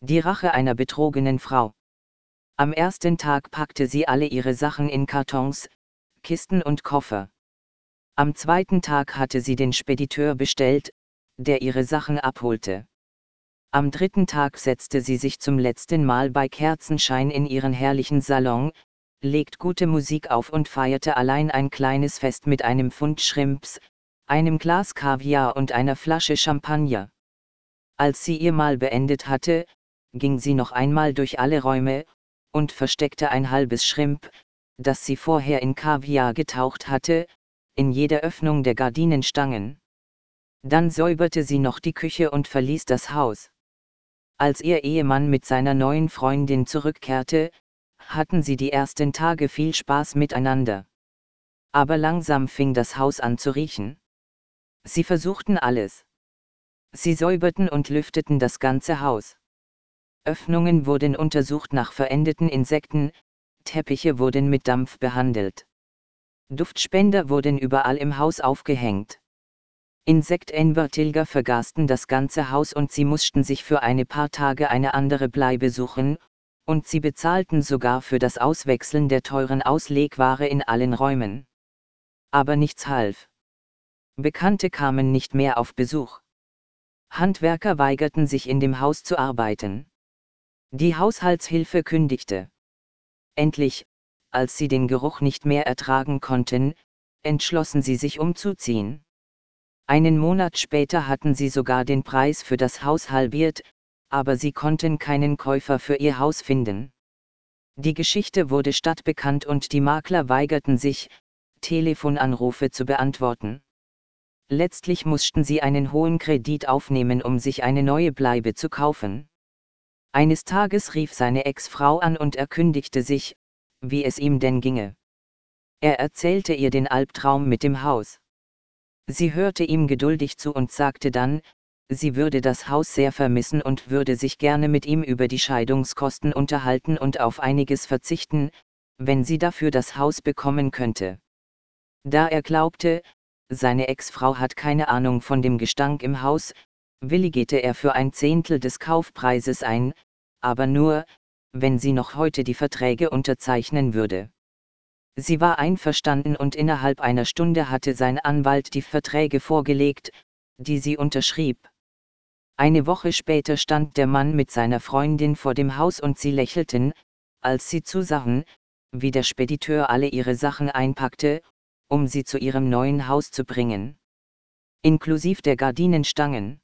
Die Rache einer betrogenen Frau. Am ersten Tag packte sie alle ihre Sachen in Kartons, Kisten und Koffer. Am zweiten Tag hatte sie den Spediteur bestellt, der ihre Sachen abholte. Am dritten Tag setzte sie sich zum letzten Mal bei Kerzenschein in ihren herrlichen Salon, legt gute Musik auf und feierte allein ein kleines Fest mit einem Pfund Shrimps, einem Glas Kaviar und einer Flasche Champagner. Als sie ihr Mahl beendet hatte, ging sie noch einmal durch alle Räume, und versteckte ein halbes Shrimp, das sie vorher in Kaviar getaucht hatte, in jeder Öffnung der Gardinenstangen. Dann säuberte sie noch die Küche und verließ das Haus. Als ihr Ehemann mit seiner neuen Freundin zurückkehrte, hatten sie die ersten Tage viel Spaß miteinander. Aber langsam fing das Haus an zu riechen. Sie versuchten alles. Sie säuberten und lüfteten das ganze Haus. Öffnungen wurden untersucht nach verendeten Insekten, Teppiche wurden mit Dampf behandelt. Duftspender wurden überall im Haus aufgehängt. Insektentwürtilger vergasten das ganze Haus und sie mussten sich für ein paar Tage eine andere Bleibe suchen, und sie bezahlten sogar für das Auswechseln der teuren Auslegware in allen Räumen. Aber nichts half. Bekannte kamen nicht mehr auf Besuch. Handwerker weigerten sich in dem Haus zu arbeiten. Die Haushaltshilfe kündigte. Endlich, als sie den Geruch nicht mehr ertragen konnten, entschlossen sie sich umzuziehen. Einen Monat später hatten sie sogar den Preis für das Haus halbiert, aber sie konnten keinen Käufer für ihr Haus finden. Die Geschichte wurde stadtbekannt und die Makler weigerten sich, Telefonanrufe zu beantworten. Letztlich mussten sie einen hohen Kredit aufnehmen, um sich eine neue Bleibe zu kaufen. Eines Tages rief seine Ex-Frau an und erkundigte sich, wie es ihm denn ginge. Er erzählte ihr den Albtraum mit dem Haus. Sie hörte ihm geduldig zu und sagte dann, sie würde das Haus sehr vermissen und würde sich gerne mit ihm über die Scheidungskosten unterhalten und auf einiges verzichten, wenn sie dafür das Haus bekommen könnte. Da er glaubte, seine Ex-Frau hat keine Ahnung von dem Gestank im Haus, willigte er für 1/10 des Kaufpreises ein, aber nur, wenn sie noch heute die Verträge unterzeichnen würde. Sie war einverstanden und innerhalb einer Stunde hatte sein Anwalt die Verträge vorgelegt, die sie unterschrieb. Eine Woche später stand der Mann mit seiner Freundin vor dem Haus und sie lächelten, als sie zusahen, wie der Spediteur alle ihre Sachen einpackte, um sie zu ihrem neuen Haus zu bringen. Inklusive der Gardinenstangen.